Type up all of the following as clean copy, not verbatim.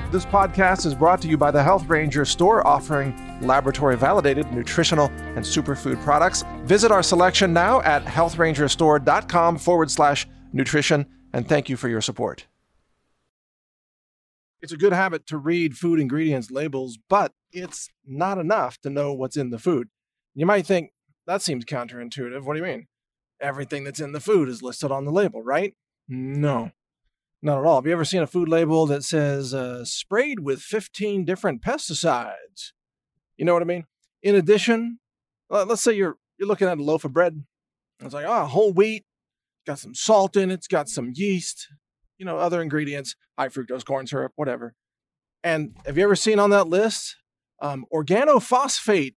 This podcast is brought to you by the Health Ranger store, offering laboratory-validated nutritional and superfood products. Visit our selection now at healthrangerstore.com/nutrition, and thank you for your support. It's a good habit to read food ingredients labels, but it's not enough to know what's in the food. You might think, that seems counterintuitive. What do you mean? Everything that's in the food is listed on the label, right? No. Not at all. Have you ever seen a food label that says, sprayed with 15 different pesticides? You know what I mean? In addition, let's say you're looking at a loaf of bread. It's like, whole wheat, got some salt in it, it's got some yeast, other ingredients, high fructose corn syrup, whatever. And have you ever seen on that list, organophosphate,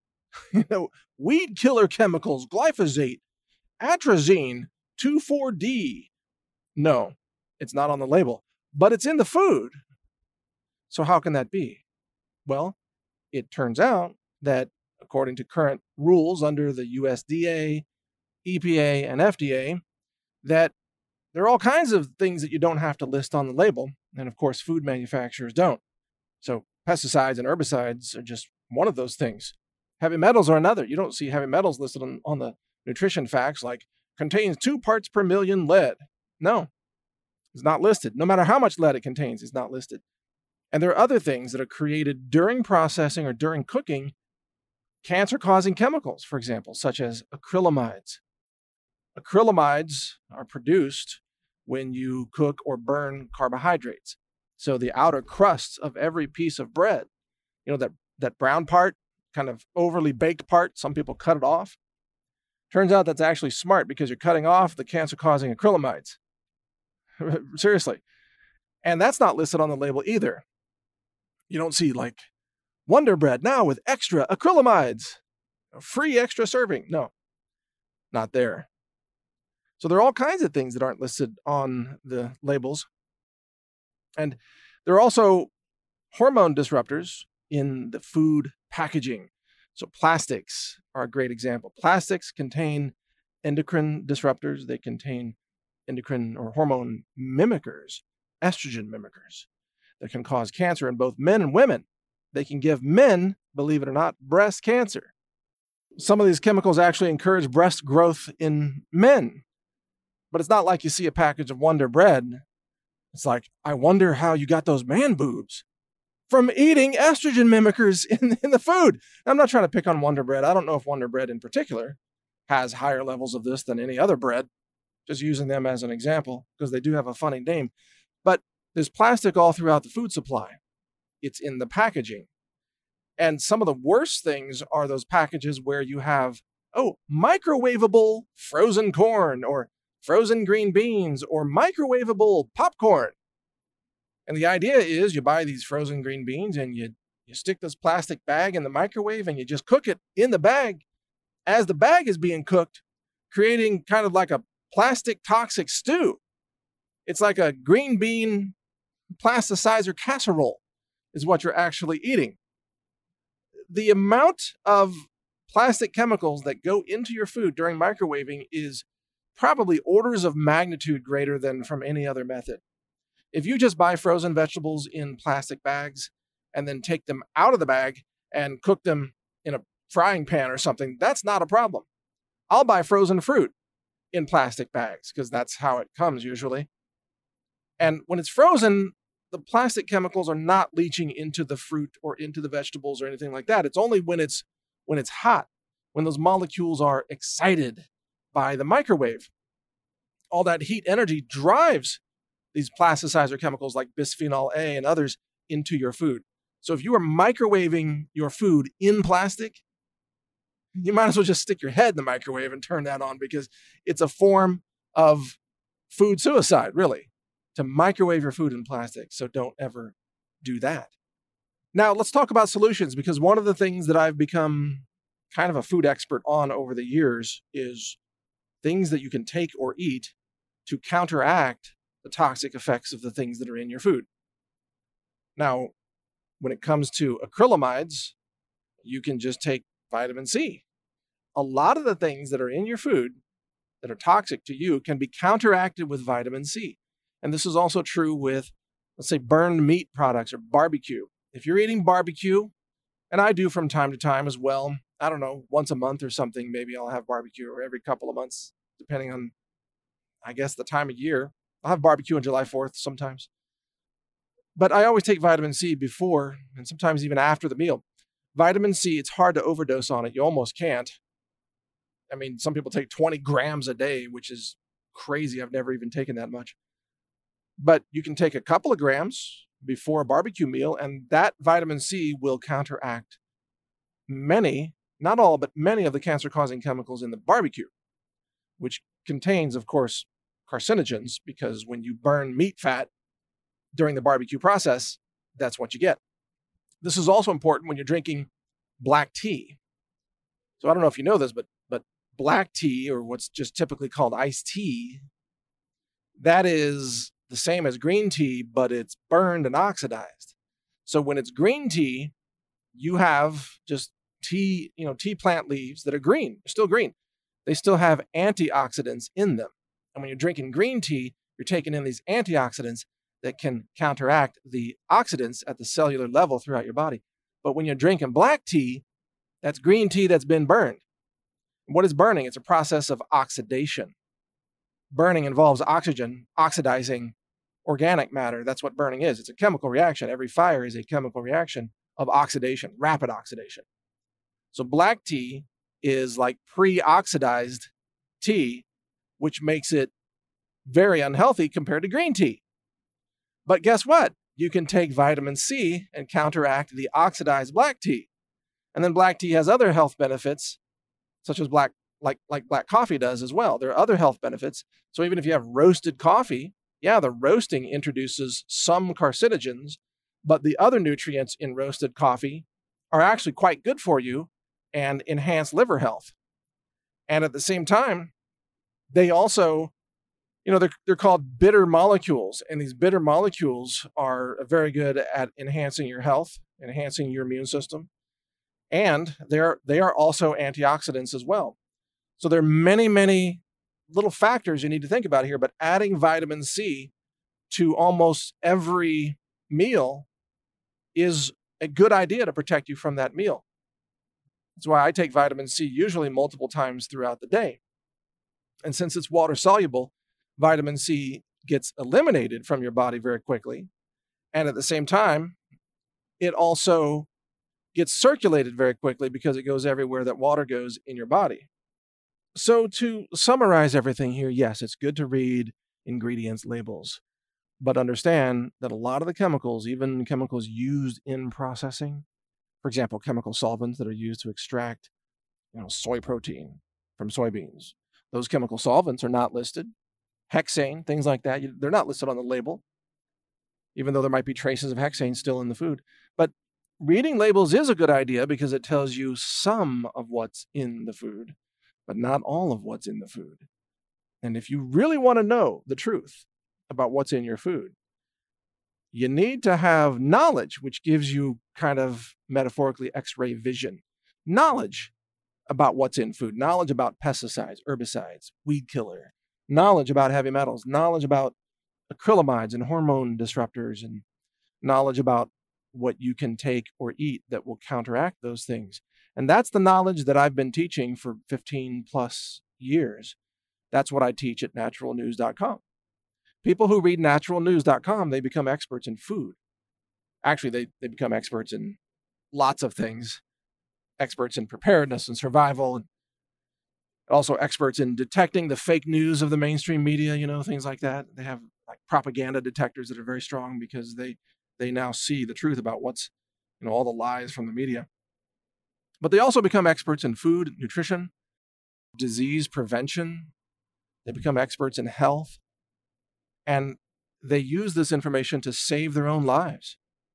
weed killer chemicals, glyphosate, atrazine, 2,4-D? No. It's not on the label, but it's in the food. So how can that be? Well, it turns out that according to current rules under the USDA, EPA, and FDA, that there are all kinds of things that you don't have to list on the label. And of course, food manufacturers don't. So pesticides and herbicides are just one of those things. Heavy metals are another. You don't see heavy metals listed on the nutrition facts like contains 2 parts per million lead. No. It's not listed. No matter how much lead it contains, it's not listed. And there are other things that are created during processing or during cooking, cancer-causing chemicals, for example, such as acrylamides. Acrylamides are produced when you cook or burn carbohydrates. So the outer crust of every piece of bread, that brown part, kind of overly baked part, some people cut it off. Turns out that's actually smart because you're cutting off the cancer-causing acrylamides. Seriously. And that's not listed on the label either. You don't see like Wonder Bread now with extra acrylamides, a free extra serving. No, not there. So there are all kinds of things that aren't listed on the labels. And there are also hormone disruptors in the food packaging. So plastics are a great example. Plastics contain endocrine disruptors. They contain endocrine or hormone mimickers, estrogen mimickers, that can cause cancer in both men and women. They can give men, believe it or not, breast cancer. Some of these chemicals actually encourage breast growth in men. But it's not like you see a package of Wonder Bread. It's like, I wonder how you got those man boobs from eating estrogen mimickers in the food. I'm not trying to pick on Wonder Bread. I don't know if Wonder Bread in particular has higher levels of this than any other bread. Just using them as an example because they do have a funny name. But there's plastic all throughout the food supply. It's in the packaging. And some of the worst things are those packages where you have, microwavable frozen corn or frozen green beans or microwavable popcorn. And the idea is you buy these frozen green beans and you stick this plastic bag in the microwave and you just cook it in the bag as the bag is being cooked, creating kind of like a plastic toxic stew. It's like a green bean plasticizer casserole is what you're actually eating. The amount of plastic chemicals that go into your food during microwaving is probably orders of magnitude greater than from any other method. If you just buy frozen vegetables in plastic bags and then take them out of the bag and cook them in a frying pan or something, that's not a problem. I'll buy frozen fruit in plastic bags because that's how it comes usually. And when it's frozen, the plastic chemicals are not leaching into the fruit or into the vegetables or anything like that. It's only when it's hot, when those molecules are excited by the microwave. All that heat energy drives these plasticizer chemicals like bisphenol A and others into your food. So if you are microwaving your food in plastic, you might as well just stick your head in the microwave and turn that on because it's a form of food suicide, really, to microwave your food in plastic. So don't ever do that. Now, let's talk about solutions because one of the things that I've become kind of a food expert on over the years is things that you can take or eat to counteract the toxic effects of the things that are in your food. Now, when it comes to acrylamides, you can just take vitamin C. A lot of the things that are in your food that are toxic to you can be counteracted with vitamin C. And this is also true with let's say burned meat products or barbecue. If you're eating barbecue, and I do from time to time as well, I don't know, once a month or something, maybe I'll have barbecue, or every couple of months, depending on, I guess, the time of year. I'll have barbecue on July 4th sometimes. But I always take vitamin C before and sometimes even after the meal. Vitamin C, it's hard to overdose on it. You almost can't. I mean, some people take 20 grams a day, which is crazy. I've never even taken that much. But you can take a couple of grams before a barbecue meal, and that vitamin C will counteract many, not all, but many of the cancer-causing chemicals in the barbecue, which contains, of course, carcinogens, because when you burn meat fat during the barbecue process, that's what you get. This is also important when you're drinking black tea. So I don't know if you know this, but black tea, or what's just typically called iced tea, that is the same as green tea, but it's burned and oxidized. So when it's green tea, you have just tea, tea plant leaves that are green, still green. They still have antioxidants in them. And when you're drinking green tea, you're taking in these antioxidants that can counteract the oxidants at the cellular level throughout your body. But when you're drinking black tea, that's green tea that's been burned. What is burning? It's a process of oxidation. Burning involves oxygen oxidizing organic matter. That's what burning is. It's a chemical reaction. Every fire is a chemical reaction of oxidation, rapid oxidation. So black tea is like pre-oxidized tea, which makes it very unhealthy compared to green tea. But guess what? You can take vitamin C and counteract the oxidized black tea. And then black tea has other health benefits, such as black coffee does as well. There are other health benefits. So even if you have roasted coffee, the roasting introduces some carcinogens, but the other nutrients in roasted coffee are actually quite good for you and enhance liver health. And at the same time, they also, they're called bitter molecules, and these bitter molecules are very good at enhancing your health, enhancing your immune system, and they are also antioxidants as well. So there are many, many little factors you need to think about here, but adding vitamin C to almost every meal is a good idea to protect you from that meal. That's why I take vitamin C usually multiple times throughout the day. And since it's water soluble, vitamin C gets eliminated from your body very quickly. And at the same time, it also gets circulated very quickly because it goes everywhere that water goes in your body. So to summarize everything here, yes, it's good to read ingredients labels, but understand that a lot of the chemicals, even chemicals used in processing, for example, chemical solvents that are used to extract, soy protein from soybeans, those chemical solvents are not listed. Hexane, things like that, they're not listed on the label, even though there might be traces of hexane still in the food. But reading labels is a good idea because it tells you some of what's in the food, but not all of what's in the food. And if you really want to know the truth about what's in your food, you need to have knowledge, which gives you kind of metaphorically X-ray vision. Knowledge about what's in food, knowledge about pesticides, herbicides, weed killer, knowledge about heavy metals, knowledge about acrylamides and hormone disruptors, and knowledge about what you can take or eat that will counteract those things. And that's the knowledge that I've been teaching for 15 plus years. That's what I teach at naturalnews.com. People who read naturalnews.com, they become experts in food. Actually, they become experts in lots of things. Experts in preparedness and survival, and also experts in detecting the fake news of the mainstream media, things like that. They have like propaganda detectors that are very strong because they now see the truth about what's, all the lies from the media. But they also become experts in food, nutrition, disease prevention. They become experts in health. And they use this information to save their own lives.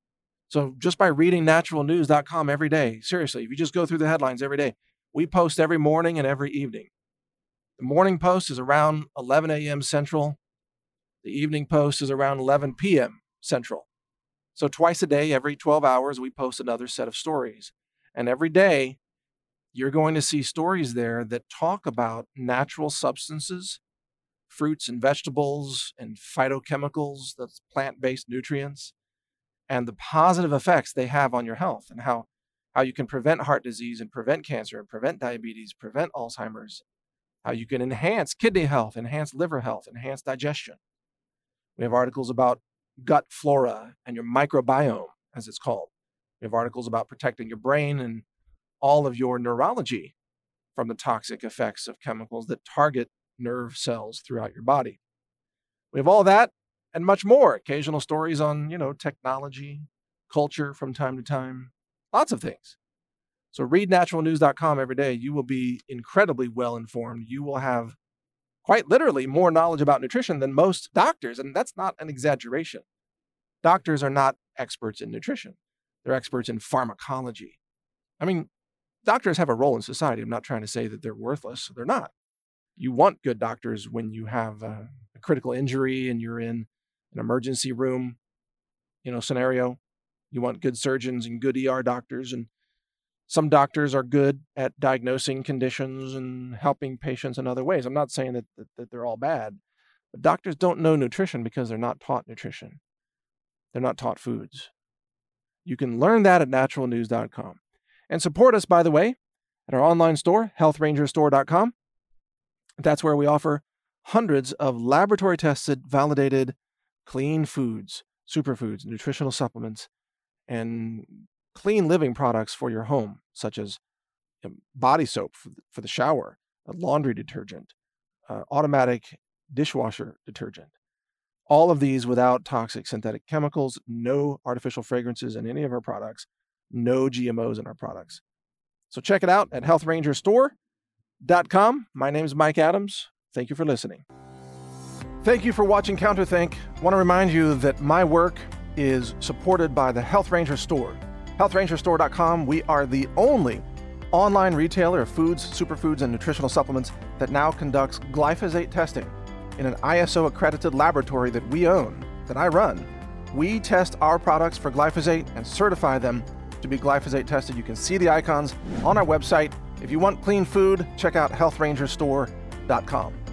So just by reading naturalnews.com every day, seriously, if you just go through the headlines every day, we post every morning and every evening. The morning post is around 11 a.m. Central. The evening post is around 11 p.m. Central. So twice a day, every 12 hours, we post another set of stories. And every day, you're going to see stories there that talk about natural substances, fruits and vegetables and phytochemicals, that's plant-based nutrients, and the positive effects they have on your health, and how you can prevent heart disease and prevent cancer and prevent diabetes, prevent Alzheimer's, how you can enhance kidney health, enhance liver health, enhance digestion. We have articles about gut flora and your microbiome, as it's called. We have articles about protecting your brain and all of your neurology from the toxic effects of chemicals that target nerve cells throughout your body. We have all that and much more. Occasional stories on, technology, culture from time to time, lots of things. So read naturalnews.com every day. You will be incredibly well informed. You will have quite literally more knowledge about nutrition than most doctors, and that's not an exaggeration. Doctors are not experts in nutrition. They're experts in pharmacology. I mean, doctors have a role in society. I'm not trying to say that they're worthless. They're not. You want good doctors when you have a critical injury and you're in an emergency room, scenario. You want good surgeons and good ER doctors. And some doctors are good at diagnosing conditions and helping patients in other ways. I'm not saying that they're all bad, but doctors don't know nutrition because they're not taught nutrition. They're not taught foods. You can learn that at naturalnews.com. And support us, by the way, at our online store, healthrangerstore.com. That's where we offer hundreds of laboratory-tested, validated, clean foods, superfoods, nutritional supplements, and clean living products for your home, such as body soap for the shower, a laundry detergent, automatic dishwasher detergent. All of these without toxic synthetic chemicals, no artificial fragrances in any of our products, no GMOs in our products. So check it out at healthrangerstore.com. My name is Mike Adams. Thank you for listening. Thank you for watching CounterThink. I want to remind you that my work is supported by the Health Ranger Store. HealthRangerStore.com. We are the only online retailer of foods, superfoods, and nutritional supplements that now conducts glyphosate testing in an ISO accredited laboratory that we own, that I run. We test our products for glyphosate and certify them to be glyphosate tested. You can see the icons on our website. If you want clean food, check out HealthRangerStore.com.